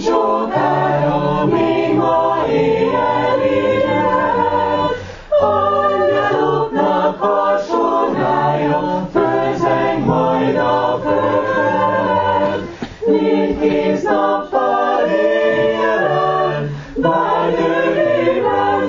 sokára, még ma éjjel éjjel. Angyaloknak hasonája, fölzeng majd a föld. Mindkíz nappal éjjel, várd őrében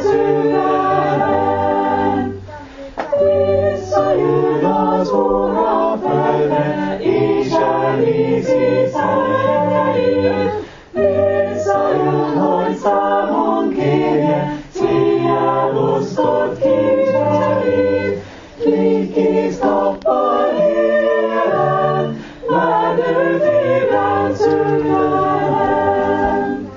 szülen. Visszajön az Úr a földre, és elvégzi szenvedélyét. Visszajön, hogy számon kérje, célján osztott kincseit. Mindkíz nappal éjjel, várd őt ébren szülen.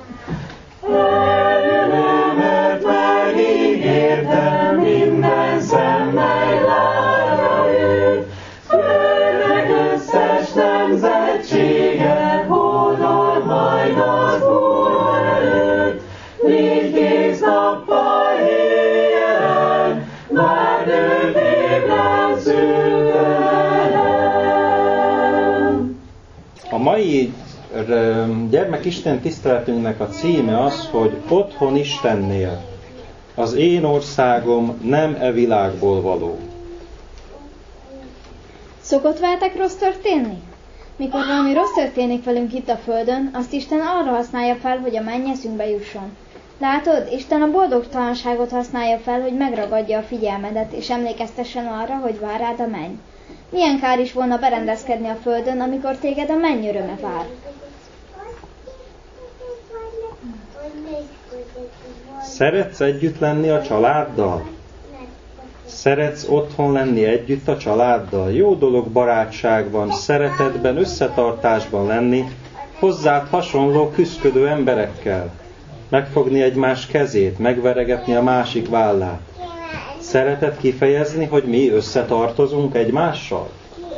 Eljövő, mert megígértem, minden szem meglátja őt. Jönnek összes nemzetsége, hódol majd az Úr előtt. Mindkíz nappal éjjel, várd őt ébren szülen. A mai gyermekisten tiszteletünknek a címe az, hogy Otthon Istennél. Az én országom nem e világból való. Szokott veletek rossz történni? Mikor valami rossz történik velünk itt a földön, azt Isten arra használja fel, hogy a mennyeszünkbe jusson. Látod, Isten a boldogtalanságot használja fel, hogy megragadja a figyelmedet, és emlékeztessen arra, hogy vár rád a menny. Milyen kár is volna berendezkedni a földön, amikor téged a menny öröme vár. Szeretsz együtt lenni a családdal? Szeretsz otthon lenni együtt a családdal? Jó dolog barátságban, szeretetben, összetartásban lenni, hozzád hasonló küszködő emberekkel. Megfogni egymás kezét, megveregetni a másik vállát. Szereted kifejezni, hogy mi összetartozunk egymással?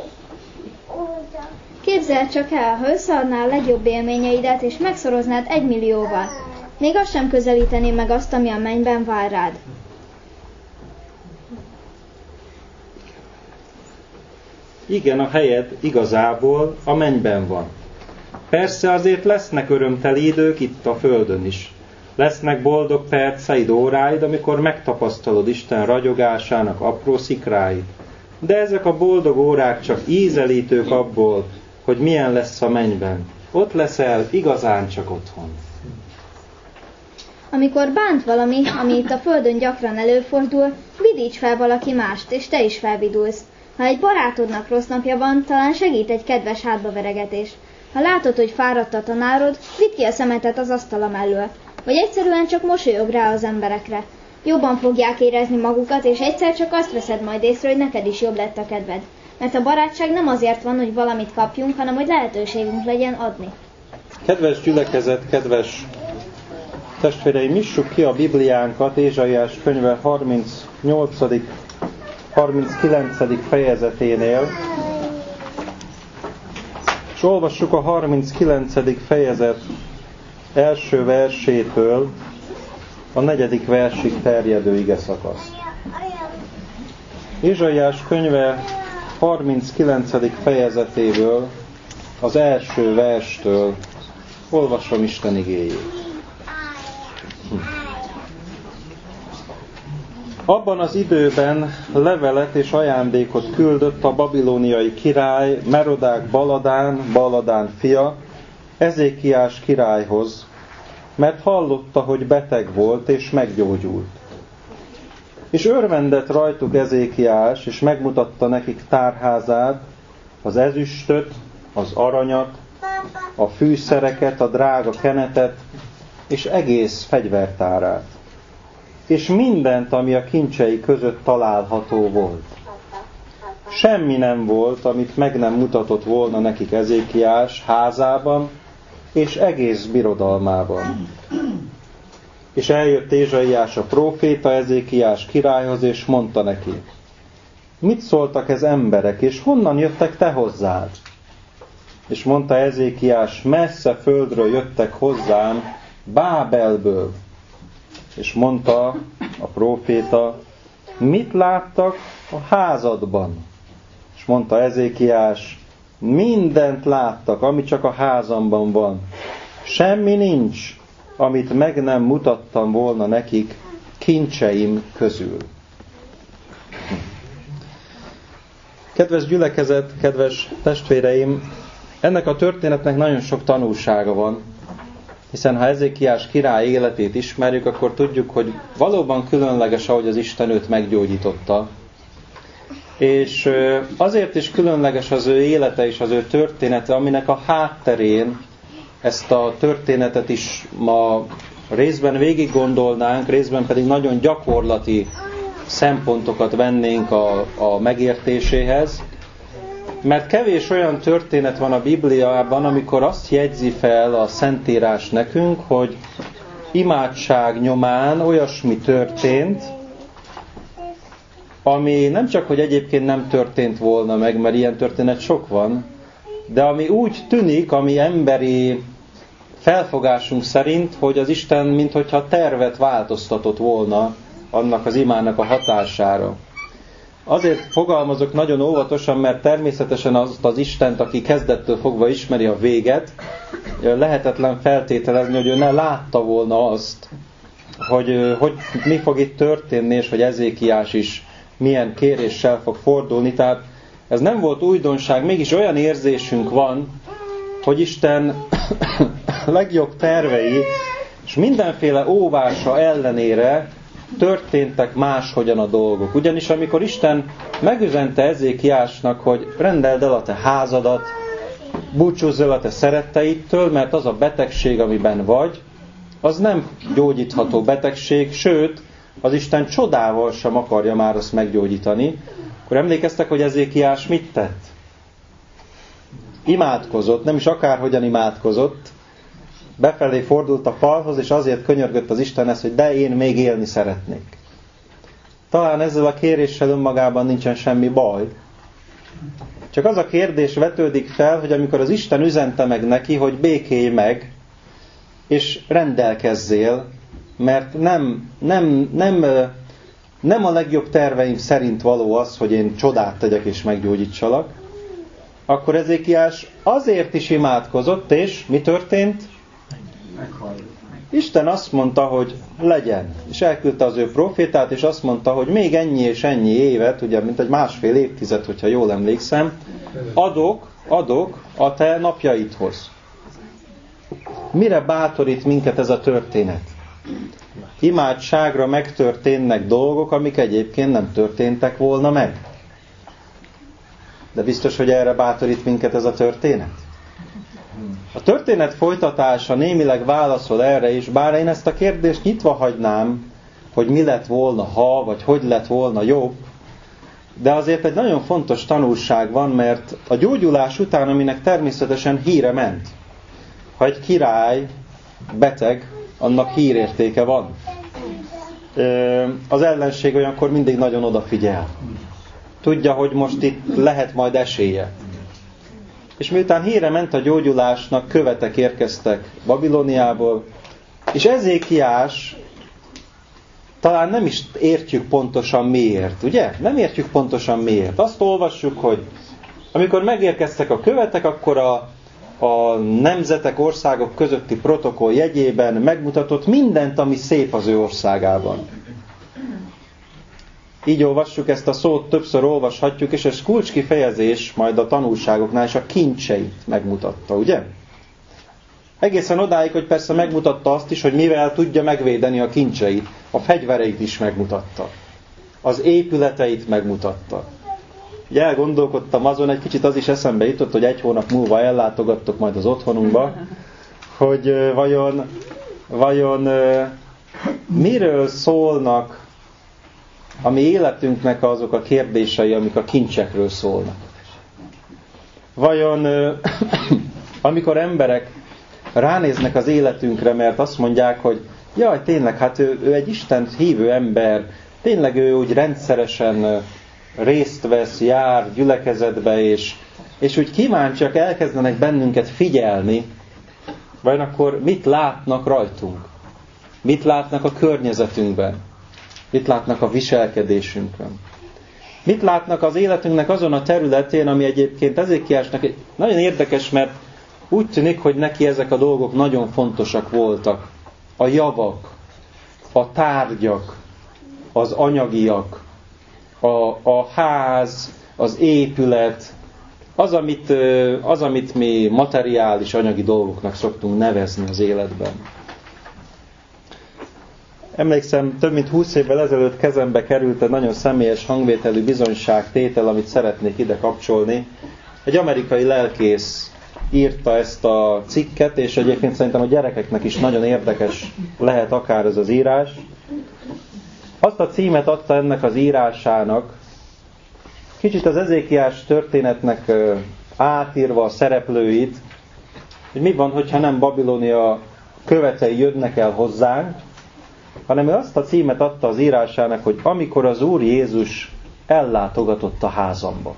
Képzeld csak el, ha összeadnál a legjobb élményeidet, és megszoroznád 1 millióval. Még az sem közelítené meg azt, ami a mennyben vár rád. Igen, a helyed igazából a mennyben van. Persze azért lesznek örömteli idők itt a földön is. Lesznek boldog perceid, óráid, amikor megtapasztalod Isten ragyogásának apró szikráit. De ezek a boldog órák csak ízelítők abból, hogy milyen lesz a mennyben. Ott leszel igazán csak otthon. Amikor bánt valami, ami itt a földön gyakran előfordul, vidíts fel valaki mást, és te is felvidulsz. Ha egy barátodnak rossz napja van, talán segít egy kedves hátbaveregetés. Ha látod, hogy fáradt a tanárod, vidd ki a szemetet az asztala mellől. Vagy egyszerűen csak mosolyog rá az emberekre. Jobban fogják érezni magukat, és egyszer csak azt veszed majd észre, hogy neked is jobb lett a kedved. Mert a barátság nem azért van, hogy valamit kapjunk, hanem hogy lehetőségünk legyen adni. Kedves gyülekezet, kedves testvéreim, nyissuk ki a Bibliánkat Ézsaiás könyve 39. fejezeténél, és olvassuk a 39. fejezet első versétől a 4. versig terjedő igeszakaszt. Ézsaiás könyve 39. fejezetéből, az első verstől olvasom Isten igéjét. Abban az időben levelet és ajándékot küldött a babiloniai király Merodák Baladán fia, Ezékiás királyhoz, mert hallotta, hogy beteg volt és meggyógyult. És örvendett rajtuk Ezékiás, és megmutatta nekik tárházát, az ezüstöt, az aranyat, a fűszereket, a drága kenetet, és egész fegyvertárát. És mindent, ami a kincsei között található volt. Semmi nem volt, amit meg nem mutatott volna nekik Ezékiás házában, és egész birodalmában. És eljött Ézsaiás a próféta Ezékiás királyhoz, és mondta neki: mit szóltak ez emberek, és honnan jöttek te hozzád? És mondta Ezékiás: messze földről jöttek hozzám, Bábelből. És mondta a próféta: mit láttak a házadban? És mondta Ezékiás: mindent láttak, ami csak a házamban van. semmi nincs, amit meg nem mutattam volna nekik kincseim közül. Kedves gyülekezet, kedves testvéreim, ennek a történetnek nagyon sok tanulsága van, hiszen ha Ezékiás király életét ismerjük, akkor tudjuk, hogy valóban különleges, ahogy az Isten őt meggyógyította. És azért is különleges az ő élete és az ő története, aminek a hátterén ezt a történetet is ma részben végig gondolnánk, részben pedig nagyon gyakorlati szempontokat vennénk a megértéséhez. Mert kevés olyan történet van a Bibliában, amikor azt jegyzi fel a Szentírás nekünk, hogy imádság nyomán olyasmi történt, ami nem csak, hogy egyébként nem történt volna meg, mert ilyen történet sok van, de ami úgy tűnik, ami emberi felfogásunk szerint, hogy az Isten minthogyha tervet változtatott volna annak az imának a hatására. Azért fogalmazok nagyon óvatosan, mert természetesen azt az Istent, aki kezdettől fogva ismeri a véget, lehetetlen feltételezni, hogy ő ne látta volna azt, hogy mi fog itt történni, és hogy Ezékiás is milyen kéréssel fog fordulni. Tehát ez nem volt újdonság, mégis olyan érzésünk van, hogy Isten legjobb tervei, és mindenféle óvása ellenére történtek máshogyan a dolgok. Ugyanis amikor Isten megüzente Ezékiásnak, hogy rendeld el a te házadat, búcsúzz el a te szeretteittől, mert az a betegség, amiben vagy, az nem gyógyítható betegség, sőt, az Isten csodával sem akarja már azt meggyógyítani. Akkor emlékeztek, hogy Ezékiás mit tett? Imádkozott, nem is akárhogyan imádkozott, befelé fordult a falhoz, és azért könyörgött az Istenhez, hogy de én még élni szeretnék. Talán ezzel a kéréssel önmagában nincsen semmi baj. Csak az a kérdés vetődik fel, hogy amikor az Isten üzente meg neki, hogy békélj meg, és rendelkezzél, mert nem a legjobb terveim szerint való az, hogy én csodát tegyek és meggyógyítsalak, akkor Ezékiás azért is imádkozott, és mi történt? Isten azt mondta, hogy legyen, és elküldte az ő profétát, és azt mondta, hogy még ennyi és ennyi évet, ugye mint egy 1,5 évtized, hogyha jól emlékszem, adok a te napjaidhoz. Mire bátorít minket ez a történet? Imádságra megtörténnek dolgok, amik egyébként nem történtek volna meg. De biztos, hogy erre bátorít minket ez a történet? A történet folytatása némileg válaszol erre is, bár én ezt a kérdést nyitva hagynám, hogy mi lett volna ha, vagy hogy lett volna jobb, de azért egy nagyon fontos tanulság van, mert a gyógyulás után, aminek természetesen híre ment, ha egy király beteg, annak hírértéke van. Az ellenség olyankor mindig nagyon odafigyel. Tudja, hogy most itt lehet majd esélye. És miután híre ment a gyógyulásnak, követek érkeztek Babiloniából, és Ezékiás talán nem is értjük pontosan miért, ugye? Nem értjük pontosan miért. Azt olvassuk, hogy amikor megérkeztek a követek, akkor a nemzetek, országok közötti protokoll jegyében megmutatott mindent, ami szép az ő országában. Így olvassuk ezt a szót, többször olvashatjuk, és ez kulcskifejezés majd a tanulságoknál, és a kincseit megmutatta, ugye? Egészen odáig, hogy persze megmutatta azt is, hogy mivel tudja megvédeni a kincseit. A fegyvereit is megmutatta. Az épületeit megmutatta. Ugye elgondolkodtam azon, egy kicsit az is eszembe jutott, hogy 1 hónap múlva ellátogattok majd az otthonunkba, hogy vajon miről szólnak a mi életünknek azok a kérdései, amik a kincsekről szólnak. Vajon amikor emberek ránéznek az életünkre, mert azt mondják, hogy jaj, tényleg, hát ő egy Istent hívő ember, tényleg ő úgy rendszeresen részt vesz, jár gyülekezetbe, és úgy kíváncsiak elkezdenek bennünket figyelni, vagy akkor mit látnak rajtunk? Mit látnak a környezetünkben? Mit látnak a viselkedésünkön? Mit látnak az életünknek azon a területén, ami egyébként Ezékiásnak nagyon érdekes, mert Úgy tűnik, hogy neki ezek a dolgok nagyon fontosak voltak. A javak, a tárgyak, az anyagiak, a ház, az épület, az, amit mi materiális, anyagi dolgoknak szoktunk nevezni az életben. Emlékszem, több mint 20 évvel ezelőtt kezembe került egy nagyon személyes hangvételű bizonyságtétel, amit szeretnék ide kapcsolni. Egy amerikai lelkész írta ezt a cikket, és egyébként szerintem a gyerekeknek is nagyon érdekes lehet akár ez az írás. Azt a címet adta ennek az írásának, kicsit az Ezékiás történetnek átírva a szereplőit, hogy mi van, hogyha nem Babilónia követei jönnek el hozzánk, hanem ő azt a címet adta az írásának, hogy amikor az Úr Jézus ellátogatott a házamba.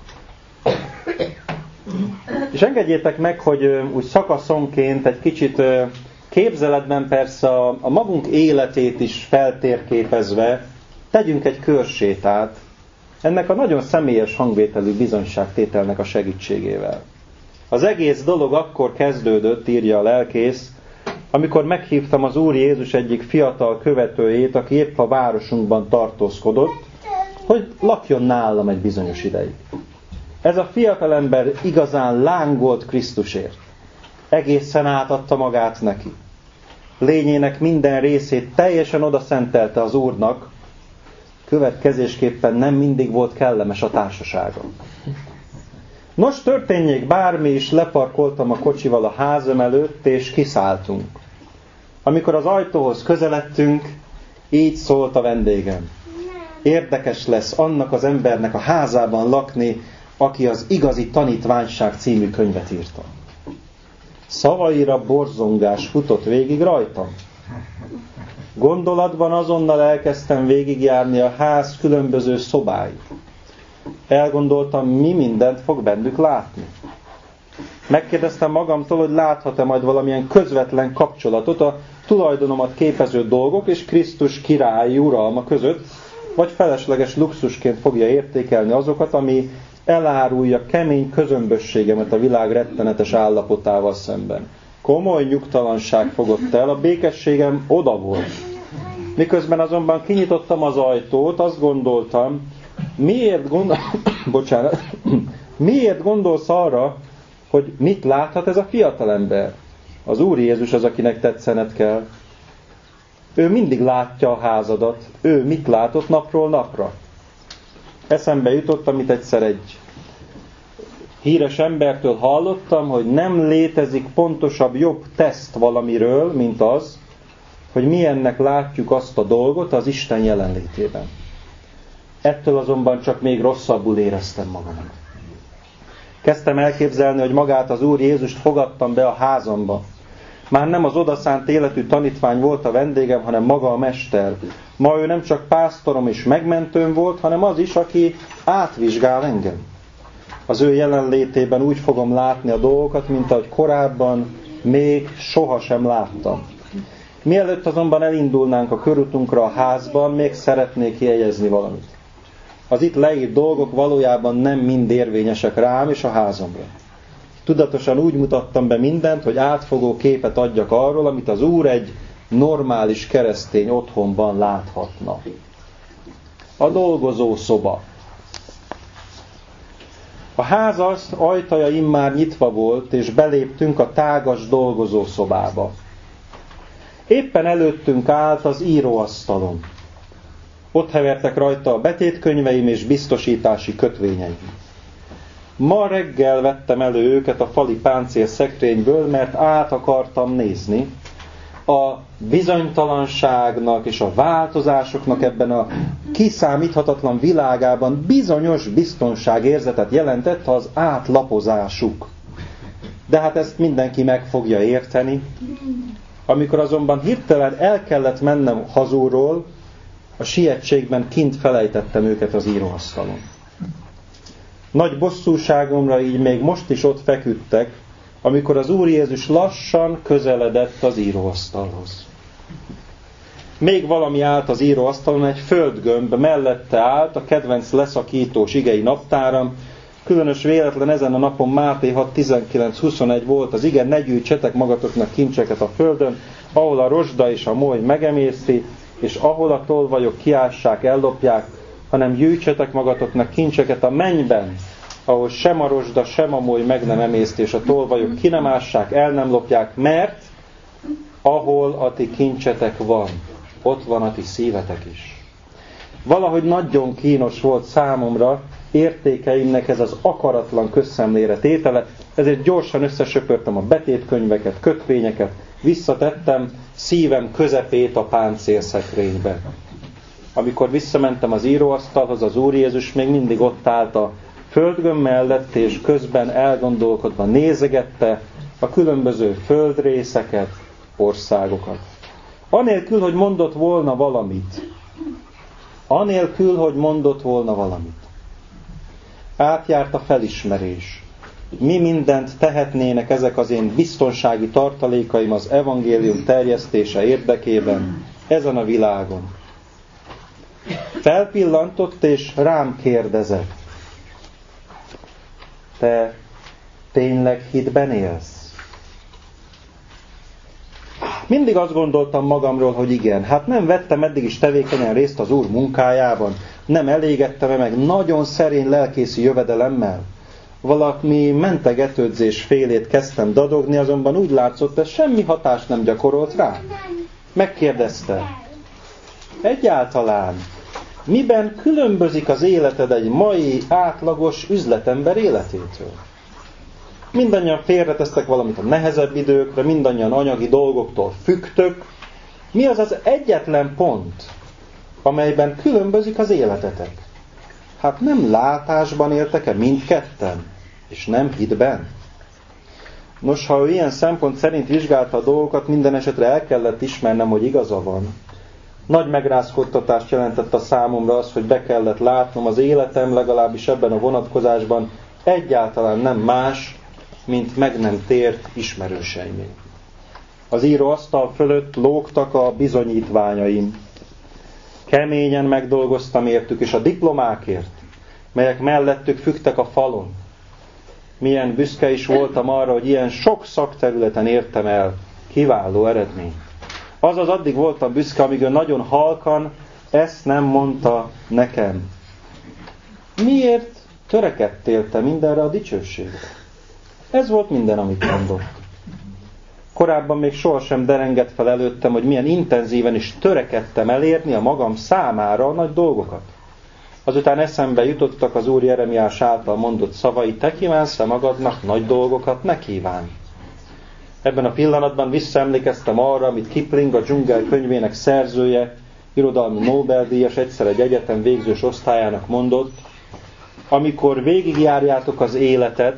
És engedjétek meg, hogy úgy szakaszonként egy kicsit képzeletben persze a magunk életét is feltérképezve tegyünk egy körsétát ennek a nagyon személyes hangvételű bizonyságtételnek a segítségével. Az egész dolog akkor kezdődött, írja a lelkész, amikor meghívtam az Úr Jézus egyik fiatal követőjét, aki épp a városunkban tartózkodott, hogy lakjon nálam egy bizonyos ideig. Ez a fiatalember igazán lángolt Krisztusért. Egészen átadta magát neki. Lényének minden részét teljesen odaszentelte az Úrnak, következésképpen nem mindig volt kellemes a társasága. Nos, történjék bármi is, leparkoltam a kocsival a házam előtt, és kiszálltunk. Amikor az ajtóhoz közeledtünk, így szólt a vendégem. Érdekes lesz annak az embernek a házában lakni, aki az Igazi Tanítványság című könyvet írta. Szavaira borzongás futott végig rajtam. Gondolatban azonnal elkezdtem végigjárni a ház különböző szobáit. Elgondoltam, mi mindent fog bennük látni. Megkérdeztem magamtól, hogy láthat-e majd valamilyen közvetlen kapcsolatot a tulajdonomat képező dolgok és Krisztus királyi uralma között, vagy felesleges luxusként fogja értékelni azokat, ami elárulja kemény közömbösségemet a világ rettenetes állapotával szemben. Komoly nyugtalanság fogott el, a békességem oda volt. Miközben azonban kinyitottam az ajtót, azt gondoltam, miért gondolsz arra, hogy mit láthat ez a fiatalember? Az Úr Jézus az, akinek tetszened kell. Ő mindig látja a házadat. Ő mit látott napról napra? Eszembe jutott, amit egyszer egy híres embertől hallottam, hogy nem létezik pontosabb, jobb teszt valamiről, mint az, hogy milyennek látjuk azt a dolgot az Isten jelenlétében. Ettől azonban csak még rosszabbul éreztem magamat. Kezdtem elképzelni, hogy magát az Úr Jézust fogadtam be a házamba. Már nem az odaszánt életű tanítvány volt a vendégem, hanem maga a mester. Ma ő nem csak pásztorom és megmentőm volt, hanem az is, aki átvizsgál engem. Az ő jelenlétében úgy fogom látni a dolgokat, mint ahogy korábban még sohasem láttam. Mielőtt azonban elindulnánk a körutunkra a házban, még szeretnék jegyezni valamit. Az itt leírt dolgok valójában nem mind érvényesek rám és a házamra. Tudatosan úgy mutattam be mindent, hogy átfogó képet adjak arról, amit az Úr egy normális keresztény otthonban láthatna. A dolgozószoba. A ház ajtaja immár nyitva volt, és beléptünk a tágas dolgozószobába. Éppen előttünk állt az íróasztalom. Ott hevertek rajta a betétkönyveim és biztosítási kötvényeim. Ma reggel vettem elő őket a fali páncél szekrényből, mert át akartam nézni. A bizonytalanságnak és a változásoknak ebben a kiszámíthatatlan világában bizonyos biztonságérzetet jelentett az átlapozásuk. De hát ezt mindenki meg fogja érteni. Amikor azonban hirtelen el kellett mennem hazulról, a sietségben kint felejtettem őket az íróasztalon. Nagy bosszúságomra így még most is ott feküdtek, amikor az Úr Jézus lassan közeledett az íróasztalhoz. Még valami állt az íróasztalon, egy földgömb mellette állt, a kedvenc leszakítós igei naptáram, Különös véletlen ezen a napon Máté 6:19-21 volt az ige, ne gyűjtsetek magatoknak kincseket a földön, ahol a rozsda és a moly megemészti, és ahol a tolvajok kiássák, ellopják, hanem gyűjtsetek magatoknak kincseket a mennyben, ahol sem a rozsda, sem a moly meg nem emészti, és a tolvajok ki nem ássák, el nem lopják, mert ahol a ti kincsetek van, ott van a ti szívetek is. Valahogy nagyon kínos volt számomra értékeimnek ez az akaratlan közszemlére tétele, ezért gyorsan összesöpörtem a betétkönyveket, kötvényeket, visszatettem szívem közepét a páncélszekrénybe. Amikor visszamentem az íróasztalhoz, az Úr Jézus még mindig ott állt a földgömb mellett, és közben elgondolkodva nézegette a különböző földrészeket, országokat. Anélkül, hogy mondott volna valamit. Átjárt a felismerés. Mi mindent tehetnének ezek az én biztonsági tartalékaim az evangélium terjesztése érdekében ezen a világon. Felpillantott és rám kérdezett. Te tényleg hitben élsz? Mindig azt gondoltam magamról, hogy igen. Hát nem vettem eddig is tevékenyen részt az Úr munkájában. Nem elégettem meg nagyon szerény lelkészi jövedelemmel. Valami mentegetődzés félét kezdtem dadogni, azonban úgy látszott, hogy semmi hatást nem gyakorolt rá. Megkérdezte. Egyáltalán miben különbözik az életed egy mai átlagos üzletember életétől? Mindannyian félretesztek valamit a nehezebb időkre, mindannyian anyagi dolgoktól függtök. Mi az az egyetlen pont, amelyben különbözik az életetek? Hát nem látásban éltek-e mindketten, és nem hitben? Nos, ha ő ilyen szempont szerint vizsgálta a dolgokat, minden esetre el kellett ismernem, hogy igaza van. Nagy megrázkódtatást jelentett a számomra az, hogy be kellett látnom, az életem legalábbis ebben a vonatkozásban egyáltalán nem más, mint meg nem tért ismerőseimé. Az íróasztal fölött lógtak a bizonyítványaim. Keményen megdolgoztam értük, és a diplomákért, melyek mellettük függtek a falon. Milyen büszke is voltam arra, hogy ilyen sok szakterületen értem el kiváló eredményt. Azaz addig voltam büszke, amíg ő nagyon halkan ezt nem mondta nekem. Miért törekedtél te mindenre a dicsőségre? Ez volt minden, amit mondott. Korábban még sohasem derengett fel előttem, hogy milyen intenzíven is törekedtem elérni a magam számára a nagy dolgokat. Azután eszembe jutottak az Úr Jeremiás által mondott szavai, te kívánsz-e magadnak nagy dolgokat ne kívánj. Ebben a pillanatban visszaemlékeztem arra, amit Kipling, a Dzsungel könyvének szerzője, irodalmi Nobel-díjas, egyszer egy egyetem végzős osztályának mondott, amikor végigjárjátok az életet,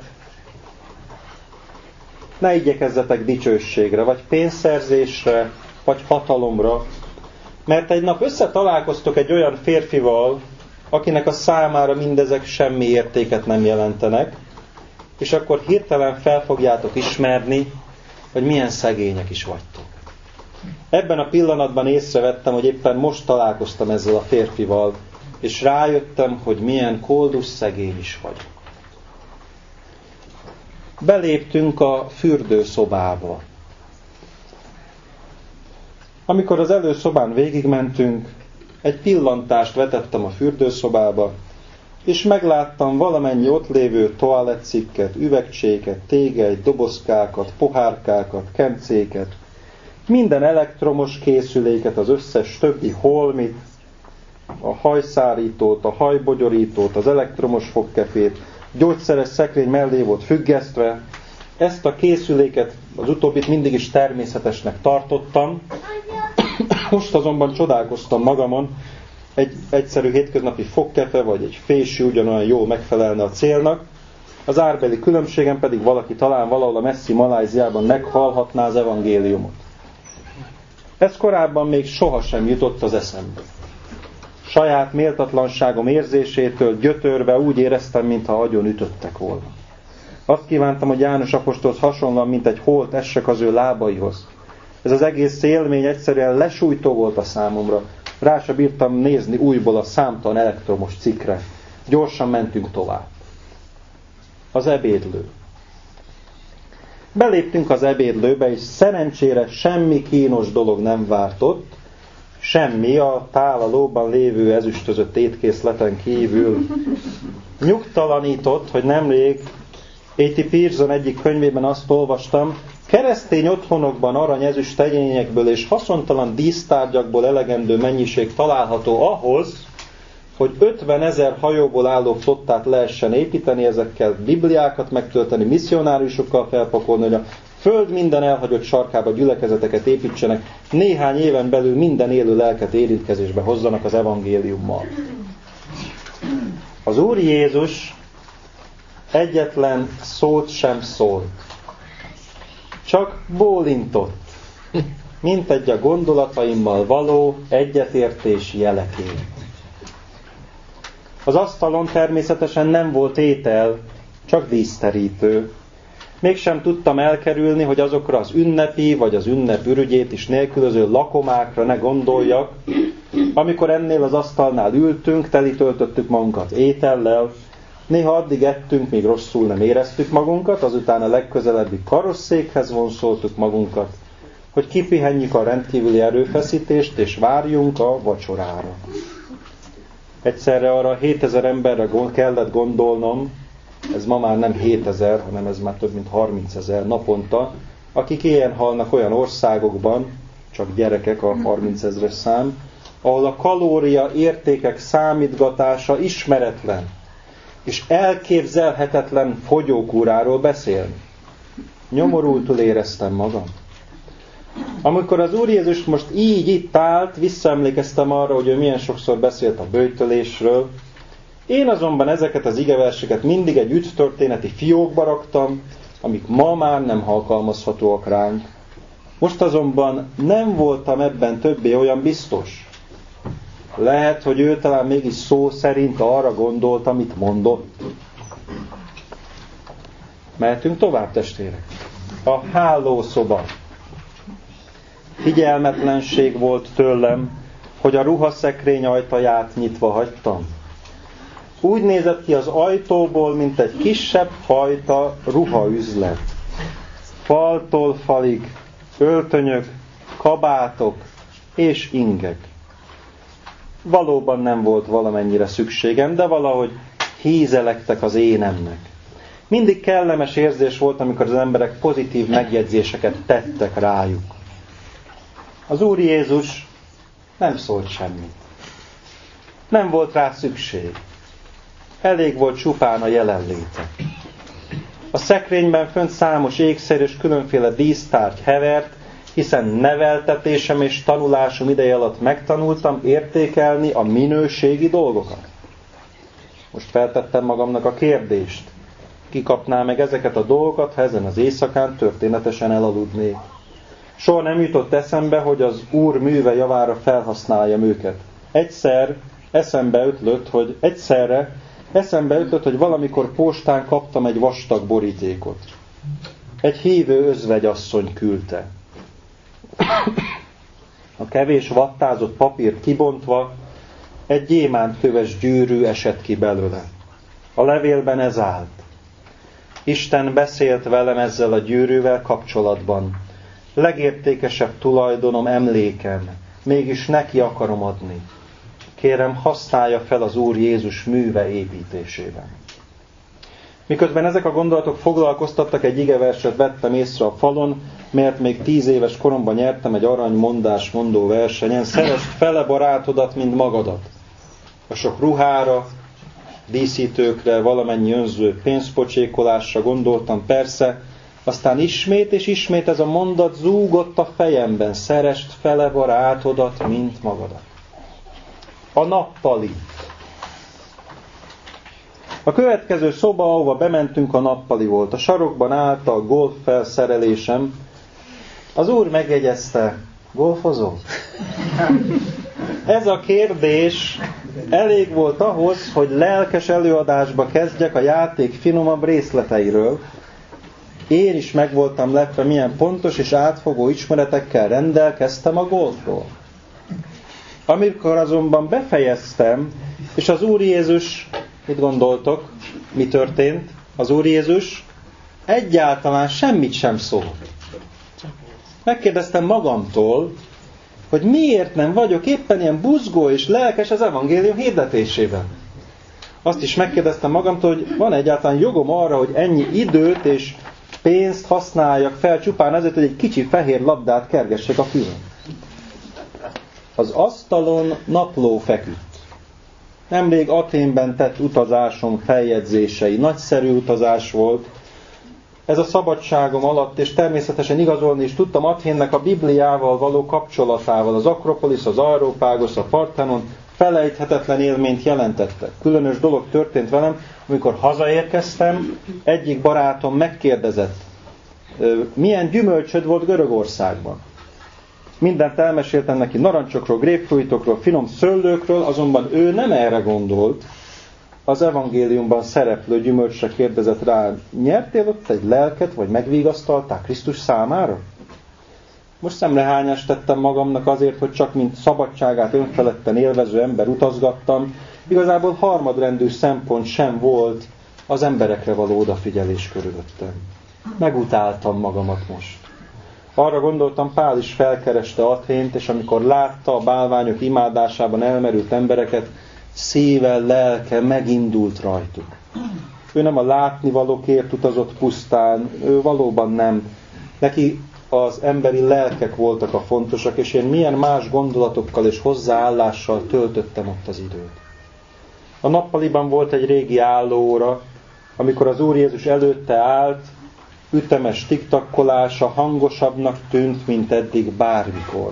ne igyekezzetek dicsőségre, vagy pénzszerzésre, vagy hatalomra, mert egy nap összetalálkoztok egy olyan férfival, akinek a számára mindezek semmi értéket nem jelentenek, és akkor hirtelen fel fogjátok ismerni, hogy milyen szegények is vagytok. Ebben a pillanatban észrevettem, hogy éppen most találkoztam ezzel a férfival, és rájöttem, hogy milyen koldus szegény is vagyok. Beléptünk a fürdőszobába. Amikor az előszobán végigmentünk, egy pillantást vetettem a fürdőszobába, és megláttam valamennyi ott lévő toalettcikket, üvegcséket, tégely, dobozkákat, pohárkákat, kemcéket, minden elektromos készüléket, az összes többi holmit, a hajszárítót, a hajbogyorítót, az elektromos fogkefét, gyógyszeres szekrény mellé volt függesztve. Ezt a készüléket, az utóbbit mindig is természetesnek tartottam. Most azonban csodálkoztam magamon, egy egyszerű hétköznapi fogkefe vagy egy fésű ugyanolyan jól megfelelne a célnak, az árbeli különbségen pedig valaki talán valahol a messzi Malajziában meghallhatná az evangéliumot. Ez korábban még sohasem jutott az eszembe. Saját méltatlanságom érzésétől gyötörve úgy éreztem, mintha agyon ütöttek volna. Azt kívántam, hogy János apostolhoz hasonlóan, mint egy holt essek az ő lábaihoz. Ez az egész élmény egyszerűen lesújtó volt a számomra. Rá se bírtam nézni újból a számtalan elektromos cikkre. Gyorsan mentünk tovább. az ebédlő. Beléptünk az ebédlőbe, és szerencsére semmi kínos dolog nem várt ott, semmi a tálalóban lévő ezüstözött étkészleten kívül. Nyugtalanított, hogy nemrég A.T. Pierson egyik könyvében azt olvastam, keresztény otthonokban arany-ezüst tegényekből és haszontalan dísztárgyakból elegendő mennyiség található ahhoz, hogy 50 000 hajóból álló flottát lehessen építeni, ezekkel bibliákat megtölteni, misszionáriusokkal felpakolni, hogy a föld minden elhagyott sarkába gyülekezeteket építsenek, néhány éven belül minden élő lelket érintkezésbe hozzanak az evangéliummal. Az Úr Jézus egyetlen szót sem szólt. Csak bólintott, mint egy a gondolataimmal való egyetértés jeleként. Az asztalon természetesen nem volt étel, csak díszterítő. Mégsem tudtam elkerülni, hogy azokra az ünnepi vagy az ünnep ürügyét is nélkülöző lakomákra ne gondoljak, amikor ennél az asztalnál ültünk, telitöltöttük magunkat étellel, néha addig ettünk, míg rosszul nem éreztük magunkat, azután a legközelebbi karosszékhez vonszoltuk magunkat, hogy kipihenjük a rendkívüli erőfeszítést, és várjunk a vacsorára. Egyszerre arra 7000 emberre kellett gondolnom, ez ma már nem 7000, hanem ez már több mint 30 000 naponta, akik éhen halnak olyan országokban, csak gyerekek a 30 000-es szám, ahol a kalória értékek számítgatása ismeretlen, és elképzelhetetlen fogyókúráról beszélni. Nyomorultul éreztem magam. Amikor az Úr Jézus most így itt állt, visszaemlékeztem arra, hogy ő milyen sokszor beszélt a böjtölésről. Én azonban ezeket az igeverseket mindig egy üdvtörténeti fiókba raktam, amik ma már nem alkalmazhatóak ránk. Most azonban nem voltam ebben többé olyan biztos. Lehet, hogy ő talán mégis szó szerint arra gondolt, amit mondott. Mehetünk tovább, testvérek. A hálószoba. Figyelmetlenség volt tőlem, hogy a ruhaszekrény ajtaját nyitva hagytam. Úgy nézett ki az ajtóból, mint egy kisebb fajta ruhaüzlet. Faltól falig, öltönyök, kabátok és ingek. Valóban nem volt valamennyire szükségem, de valahogy hízelektek az énemnek. Mindig kellemes érzés volt, amikor az emberek pozitív megjegyzéseket tettek rájuk. Az Úr Jézus nem szólt semmit. Nem volt rá szükség. Elég volt csupán a jelenléte. A szekrényben fönt számos ékszer és különféle dísztárgy hevert, hiszen neveltetésem és tanulásom ideje alatt megtanultam értékelni a minőségi dolgokat. Most feltettem magamnak a kérdést, ki kapná meg ezeket a dolgokat, ha ezen az éjszakán történetesen elaludnék. Soha nem jutott eszembe, hogy az Úr műve javára felhasználjam őket. Egyszerre eszembe ötlött, hogy valamikor postán kaptam egy vastag borítékot. Egy hívő özvegyasszony küldte. A kevés vattázott papírt kibontva, egy gyémántköves gyűrű esett ki belőle. A levélben ez állt. Isten beszélt velem ezzel a gyűrűvel kapcsolatban. Legértékesebb tulajdonom, emlékem, mégis neki akarom adni. Kérem, használja fel az Úr Jézus műve építésében. Miközben ezek a gondolatok foglalkoztattak, egy igeverset vettem észre a falon, mert még 10 éves koromban nyertem egy aranymondás mondó versenyen. Szeresd fele barátodat, mint magadat. A sok ruhára, díszítőkre, valamennyi önző pénzpocsékolásra gondoltam persze, aztán ismét és ismét ez a mondat zúgott a fejemben. Szeresd fele barátodat, mint magadat. A nappali. A következő szoba, ahova bementünk, a nappali volt. A sarokban állt a golf felszerelésem. Az Úr megjegyezte, golfozol? Ez a kérdés elég volt ahhoz, hogy lelkes előadásba kezdjek a játék finomabb részleteiről. Én is meg voltam lepve, milyen pontos és átfogó ismeretekkel rendelkeztem a golfról. Amikor azonban befejeztem, és az Úr Jézus, mit gondoltok, mi történt? Az Úr Jézus egyáltalán semmit sem szól. Megkérdeztem magamtól, hogy miért nem vagyok éppen ilyen buzgó és lelkes az evangélium hirdetésében. Azt is megkérdeztem magamtól, hogy van egyáltalán jogom arra, hogy ennyi időt és pénzt használjak fel csupán azért, hogy egy kicsi fehér labdát kergessek a fülön. Az asztalon napló feküdt. Nemrég Athénben tett utazásom feljegyzései. Nagyszerű utazás volt. Ez a szabadságom alatt, és természetesen igazolni is tudtam Athénnek a Bibliával való kapcsolatával. Az Akropolisz, az Areópágosz, a Parthenon felejthetetlen élményt jelentettek. Különös dolog történt velem, amikor hazaérkeztem, egyik barátom megkérdezett, milyen gyümölcsöd volt Görögországban. Mindent elmeséltem neki, narancsokról, grapefruitokról, finom szőlőkről, azonban ő nem erre gondolt. Az evangéliumban szereplő gyümölcsre kérdezett rá, nyertél ott egy lelket, vagy megvigasztaltál Krisztus számára? Most szemrehányást tettem magamnak azért, hogy csak mint szabadságát önfeledten élvező ember utazgattam. Igazából harmadrendű szempont sem volt az emberekre való odafigyelés körülöttem. Megutáltam magamat most. Arra gondoltam, Pál is felkereste Athént, és amikor látta a bálványok imádásában elmerült embereket, szíve, lelke megindult rajtuk. Ő nem a látnivalókért utazott pusztán, ő valóban nem. Neki az emberi lelkek voltak a fontosak, és én milyen más gondolatokkal és hozzáállással töltöttem ott az időt. A nappaliban volt egy régi állóóra, amikor az Úr Jézus előtte állt, ütemes tiktakkolása hangosabbnak tűnt, mint eddig bármikor.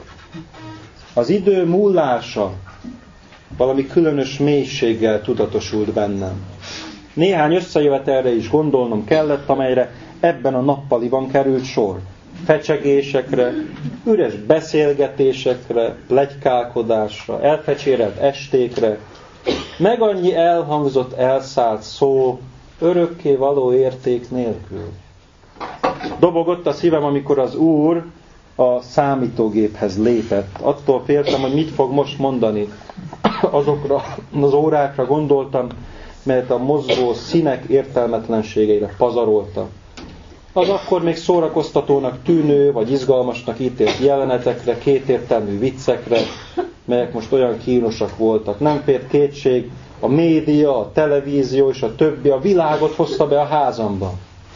Az idő múlása valami különös mélységgel tudatosult bennem. Néhány összejövetelre is gondolnom kellett, amelyre ebben a nappaliban került sor. Fecsegésekre, üres beszélgetésekre, pletykálkodásra, elfecsérelt estékre, meg annyi elhangzott, elszállt szó, örökké való érték nélkül. Dobogott a szívem, amikor az Úr a számítógéphez lépett. Attól féltem, hogy mit fog most mondani. Azokra az órákra gondoltam, mert a mozgó színek értelmetlenségeire pazarolta. Az akkor még szórakoztatónak tűnő, vagy izgalmasnak ítélt jelenetekre, kétértelmű viccekre, melyek most olyan kínosak voltak. Nem fért kétség, a média, a televízió és a többi a világot hozta be a házamba.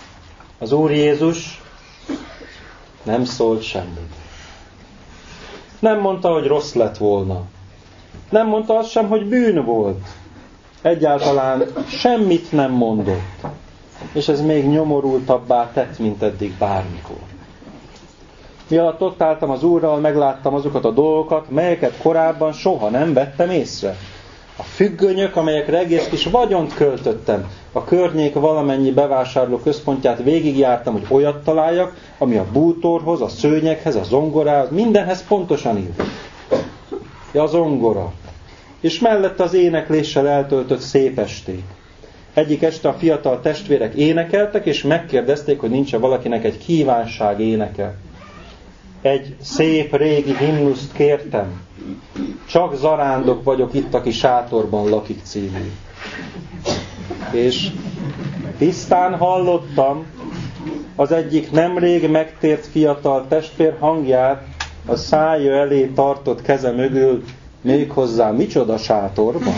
Az Úr Jézus nem szólt semmit. Nem mondta, hogy rossz lett volna. Nem mondta azt sem, hogy bűn volt. Egyáltalán semmit nem mondott. És ez még nyomorultabbá tett, mint eddig bármikor. Mi alatt ott álltam az Úrral, megláttam azokat a dolgokat, melyeket korábban soha nem vettem észre. A függönyök, amelyekre egész kis vagyont költöttem, a környék valamennyi bevásárló központját végigjártam, hogy olyat találjak, ami a bútorhoz, a szőnyeghez, a zongorához, mindenhez pontosan illik. Ja, a zongora. És mellett az énekléssel eltöltött szép esték. Egyik este a fiatal testvérek énekeltek, és megkérdezték, hogy nincs-e valakinek egy kívánság éneke. Egy szép régi himnuszt kértem. Csak zarándok vagyok itt, aki sátorban lakik című. És tisztán hallottam az egyik nemrég megtért fiatal testvér hangját a szája elé tartott keze mögül, méghozzá micsoda sátorban.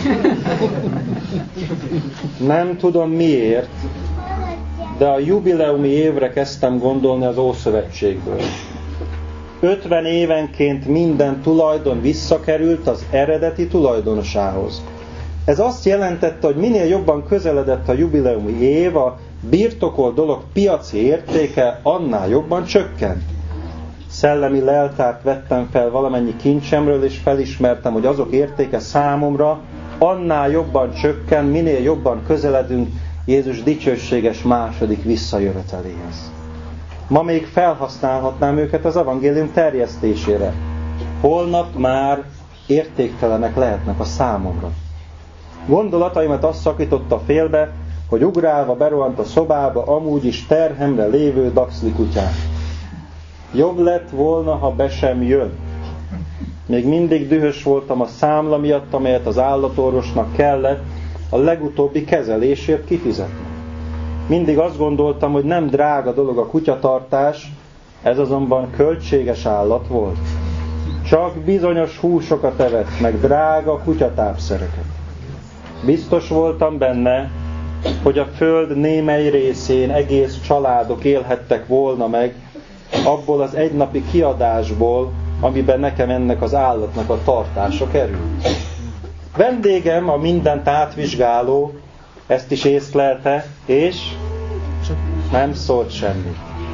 Nem tudom miért, de a jubileumi évre kezdtem gondolni az Ószövetségből. 50 évenként minden tulajdon visszakerült az eredeti tulajdonosához. Ez azt jelentette, hogy minél jobban közeledett a jubileumi év, a birtokolt dolog piaci értéke annál jobban csökkent. Szellemi leltárt vettem fel valamennyi kincsemről, és felismertem, hogy azok értéke számomra annál jobban csökken, minél jobban közeledünk Jézus dicsőséges második visszajöveteléhez. Ma még felhasználhatnám őket az evangélium terjesztésére. Holnap már értéktelenek lehetnek a számomra. Gondolataimat azt szakította félbe, hogy ugrálva berohant a szobába amúgy is terhemre lévő dachszli kutyát. Jobb lett volna, ha be sem jön. Még mindig dühös voltam a számla miatt, amelyet az állatorvosnak kellett a legutóbbi kezelésért kifizetni. Mindig azt gondoltam, hogy nem drága dolog a kutyatartás, ez azonban költséges állat volt. Csak bizonyos húsokat evett, meg drága kutyatápszereket. Biztos voltam benne, hogy a föld némely részén egész családok élhettek volna meg abból az egynapi kiadásból, amiben nekem ennek az állatnak a tartása került. Vendégem, a mindent átvizsgáló, ezt is észlelte, és nem szólt semmit.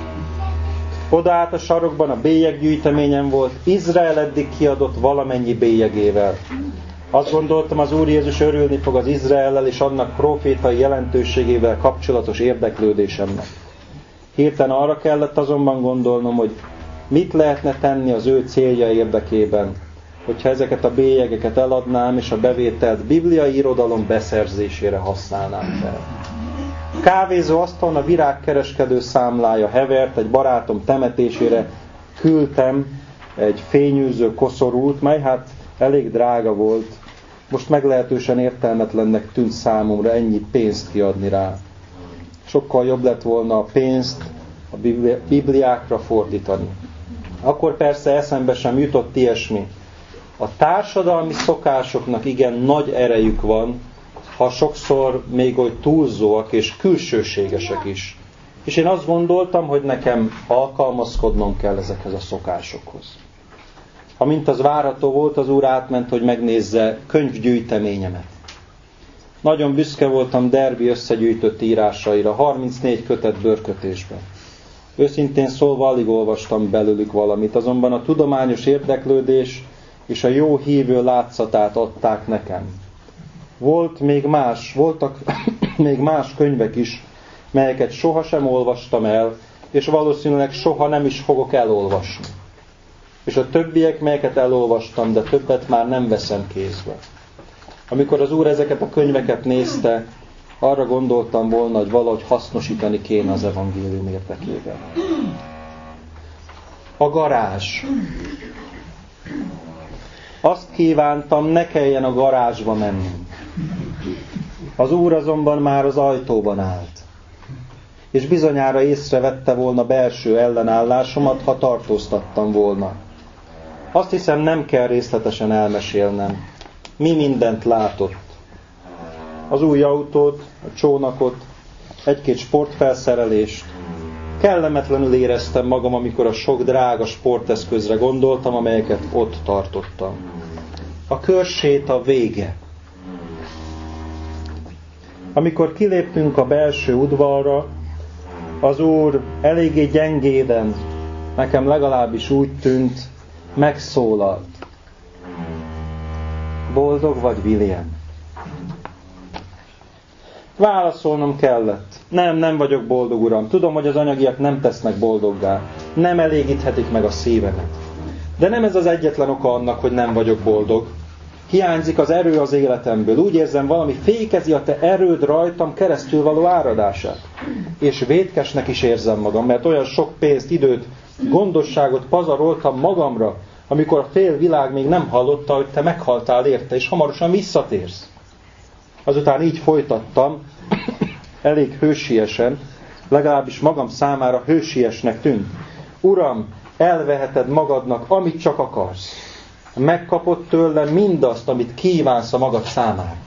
Oda át a sarokban a bélyeggyűjteményen volt, Izrael eddig kiadott valamennyi bélyegével. Azt gondoltam, az Úr Jézus örülni fog az Izraellel és annak profétai jelentőségével kapcsolatos érdeklődésemnek. Hirtelen arra kellett azonban gondolnom, hogy mit lehetne tenni az ő célja érdekében, hogyha ezeket a bélyegeket eladnám, és a bevételt bibliai irodalom beszerzésére használnám fel. Kávézó asztalon a virágkereskedő számlája hevert, egy barátom temetésére küldtem egy fényűző koszorút, mely hát elég drága volt, most meglehetősen értelmetlennek tűnt számomra ennyi pénzt kiadni rá. Sokkal jobb lett volna a pénzt a bibliákra fordítani. Akkor persze eszembe sem jutott ilyesmi. A társadalmi szokásoknak igen nagy erejük van, ha sokszor még oly túlzóak és külsőségesek is. És én azt gondoltam, hogy nekem alkalmazkodnom kell ezekhez a szokásokhoz. Amint az várható volt, az Úr átment, hogy megnézze könyvgyűjteményemet. Nagyon büszke voltam Derby összegyűjtött írásaira, 34 kötet bőrkötésben. Őszintén szólva alig olvastam belőlük valamit, azonban a tudományos érdeklődés és a jó hívő látszatát adták nekem. Voltak még más könyvek is, melyeket sohasem olvastam el, és valószínűleg soha nem is fogok elolvasni. És a többiek, melyeket elolvastam, de többet már nem veszem kézbe. Amikor az Úr ezeket a könyveket nézte, arra gondoltam volna, hogy valahogy hasznosítani kéne az evangélium érdekében. A garázs. Azt kívántam, ne kelljen a garázsba mennünk. Az Úr azonban már az ajtóban állt. És bizonyára észrevette volna belső ellenállásomat, ha tartóztattam volna. Azt hiszem, nem kell részletesen elmesélnem. Mi mindent látott. Az új autót, a csónakot, egy-két sportfelszerelést. Kellemetlenül éreztem magam, amikor a sok drága sporteszközre gondoltam, amelyeket ott tartottam. A körséta vége. Amikor kiléptünk a belső udvarra, az Úr eléggé gyengéden, nekem legalábbis úgy tűnt, megszólalt. Boldog vagy, William? Válaszolnom kellett. Nem vagyok boldog, Uram. Tudom, hogy az anyagiak nem tesznek boldoggá. Nem elégíthetik meg a szívemet. De nem ez az egyetlen oka annak, hogy nem vagyok boldog. Hiányzik az erő az életemből. Úgy érzem, valami fékezi a te erőd rajtam keresztül való áradását. És vétkesnek is érzem magam, mert olyan sok pénzt, időt, gondosságot pazaroltam magamra, amikor a fél világ még nem hallotta, hogy te meghaltál érte, és hamarosan visszatérsz. Azután így folytattam, elég hősiesen, legalábbis magam számára hősiesnek tűnt. Uram, elveheted magadnak, amit csak akarsz. Megkapod tőlem mindazt, amit kívánsz a magad számára.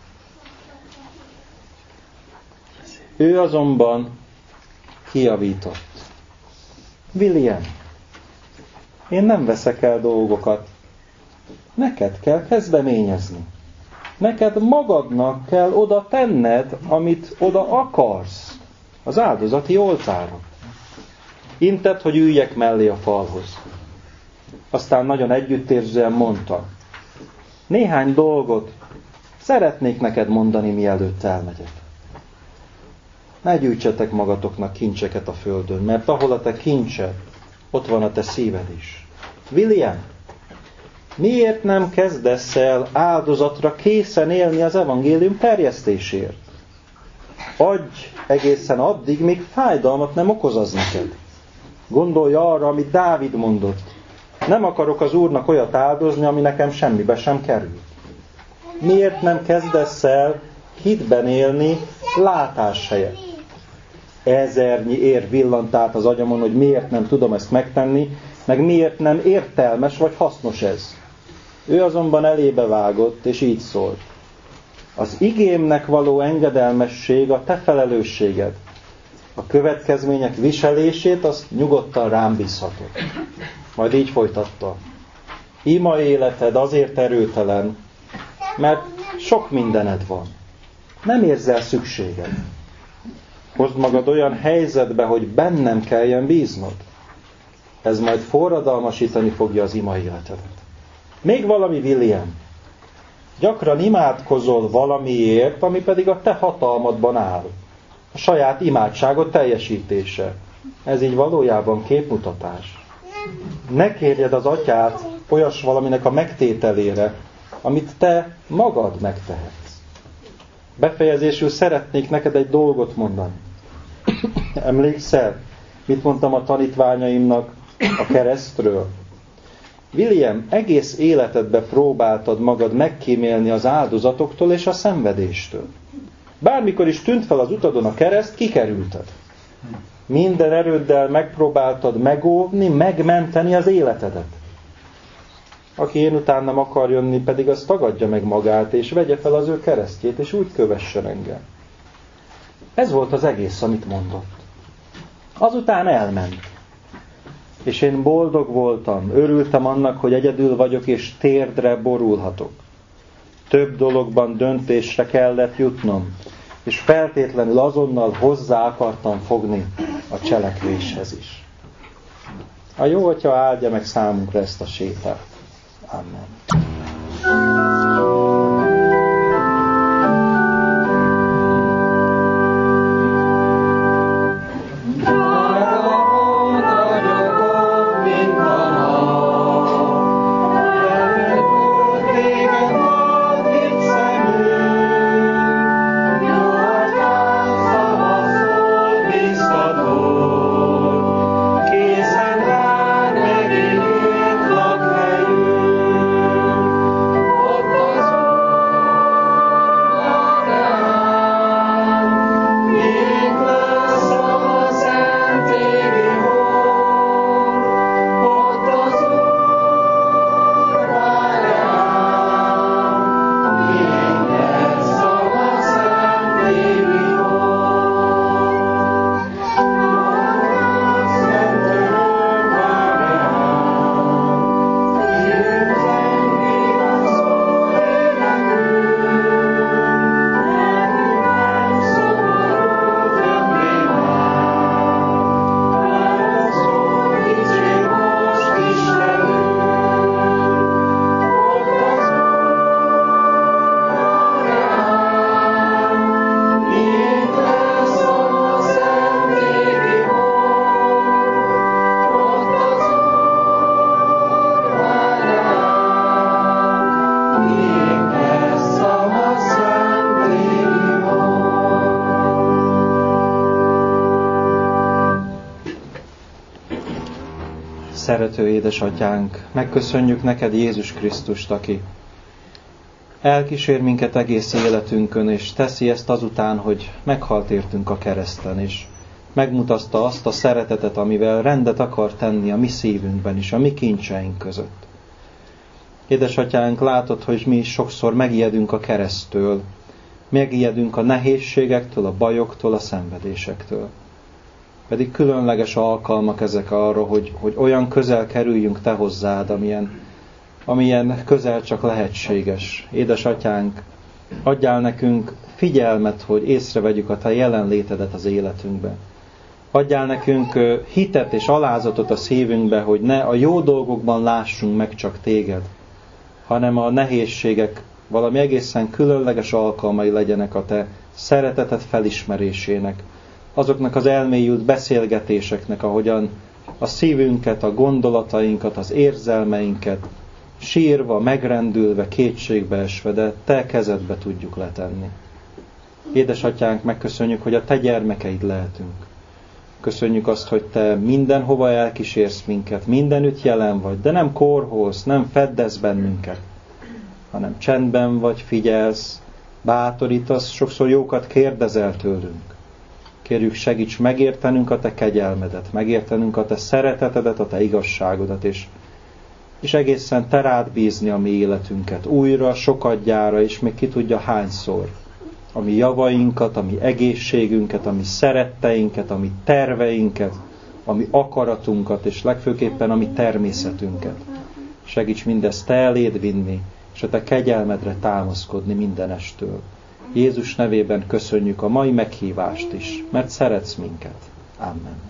Ő azonban kijavított. William, én nem veszek el dolgokat. Neked kell kezdeményezni. Neked magadnak kell oda tenned, amit oda akarsz. Az áldozati oltára. Intett, hogy üljek mellé a falhoz. Aztán nagyon együttérzően mondta. Néhány dolgot szeretnék neked mondani, mielőtt elmegyek. Ne gyűjtsetek magatoknak kincseket a földön, mert ahol a te kincsed, ott van a te szíved is. William, miért nem kezdesz el áldozatra készen élni az evangélium terjesztésért? Adj egészen addig, míg fájdalmat nem okoz az neked. Gondolj arra, amit Dávid mondott. Nem akarok az Úrnak olyat áldozni, ami nekem semmibe sem kerül. Miért nem kezdesz el hitben élni látás helyett? ezernyi érv villant át az agyamon, hogy miért nem tudom ezt megtenni, meg miért nem értelmes vagy hasznos ez. Ő azonban elébe vágott, és így szólt. Az igémnek való engedelmesség a te felelősséged. A következmények viselését azt nyugodtan rám bízhatod. Majd így folytatta. Ima életed azért erőtelen, mert sok mindened van. Nem érzel szükséged. Hozd magad olyan helyzetbe, hogy bennem kelljen bíznod. Ez majd forradalmasítani fogja az ima életedet. Még valami, William. Gyakran imádkozol valamiért, ami pedig a te hatalmadban áll. A saját imádságot teljesítése. Ez így valójában képmutatás. Ne kérjed az atyát olyas valaminek a megtételére, amit te magad megtehetsz. Befejezésül szeretnék neked egy dolgot mondani. Emlékszel, mit mondtam a tanítványaimnak a keresztről? William, egész életedbe próbáltad magad megkímélni az áldozatoktól és a szenvedéstől. Bármikor is tűnt fel az utadon a kereszt, kikerülted. Minden erőddel megpróbáltad megóvni, megmenteni az életedet. Aki én után nem akar jönni, pedig az tagadja meg magát, és vegye fel az ő keresztjét, és úgy kövessen engem. Ez volt az egész, amit mondott. Azután elment. És én boldog voltam, örültem annak, hogy egyedül vagyok, és térdre borulhatok. Több dologban döntésre kellett jutnom, és feltétlenül azonnal hozzá akartam fogni a cselekvéshez is. A jó Atya áldja meg számunkra ezt a sétát. Amen. Szerető édesatyánk, megköszönjük neked Jézus Krisztust, aki elkísér minket egész életünkön, és teszi ezt azután, hogy meghalt értünk a kereszten, és megmutatta azt a szeretetet, amivel rendet akar tenni a mi szívünkben is, a mi kincseink között. Édesatyánk, látod, hogy mi is sokszor megijedünk a kereszttől, megijedünk a nehézségektől, a bajoktól, a szenvedésektől. Pedig különleges alkalmak ezek arra, hogy olyan közel kerüljünk te hozzád, amilyen közel csak lehetséges. Édesatyánk, adjál nekünk figyelmet, hogy észrevegyük a te jelenlétedet az életünkben. Adjál nekünk hitet és alázatot a szívünkbe, hogy ne a jó dolgokban lássunk meg csak téged, hanem a nehézségek valami egészen különleges alkalmai legyenek a te szereteted felismerésének, azoknak az elmélyült beszélgetéseknek, ahogyan a szívünket, a gondolatainkat, az érzelmeinket sírva, megrendülve, kétségbeesve, de te kezedbe tudjuk letenni. Édesatyánk, megköszönjük, hogy a te gyermekeid lehetünk. Köszönjük azt, hogy te mindenhova elkísérsz minket, mindenütt jelen vagy, de nem korholsz, nem feddesz bennünket, hanem csendben vagy, figyelsz, bátorítasz, sokszor jókat kérdezel tőlünk. Kérjük, segíts megértenünk a Te kegyelmedet, megértenünk a Te szeretetedet, a Te igazságodat, és egészen Te rád bízni a mi életünket. Újra, sokadjára, és még ki tudja hányszor. A mi javainkat, a mi egészségünket, a mi szeretteinket, a mi terveinket, a mi akaratunkat, és legfőképpen a mi természetünket. Segíts mindezt Te eléd vinni, és a Te kegyelmedre támaszkodni mindenestől. Jézus nevében köszönjük a mai meghívást is, mert szeretsz minket. Amen.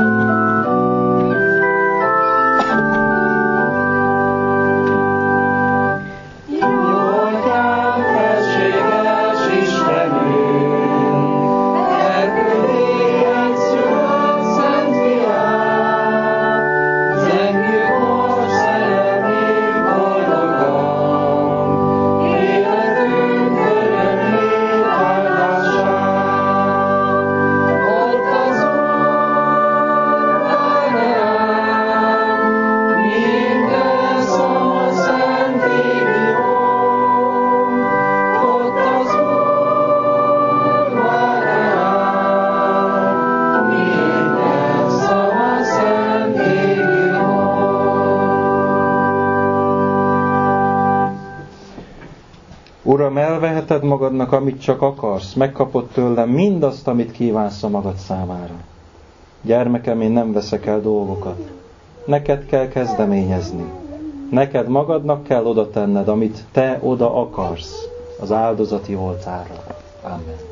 Uram, elveheted magadnak, amit csak akarsz, megkapod tőlem mindazt, amit kívánsz a magad számára. Gyermekem, én nem veszek el dolgokat. Neked kell kezdeményezni. Neked magadnak kell oda tenned, amit te oda akarsz az áldozati oltárra. Amen.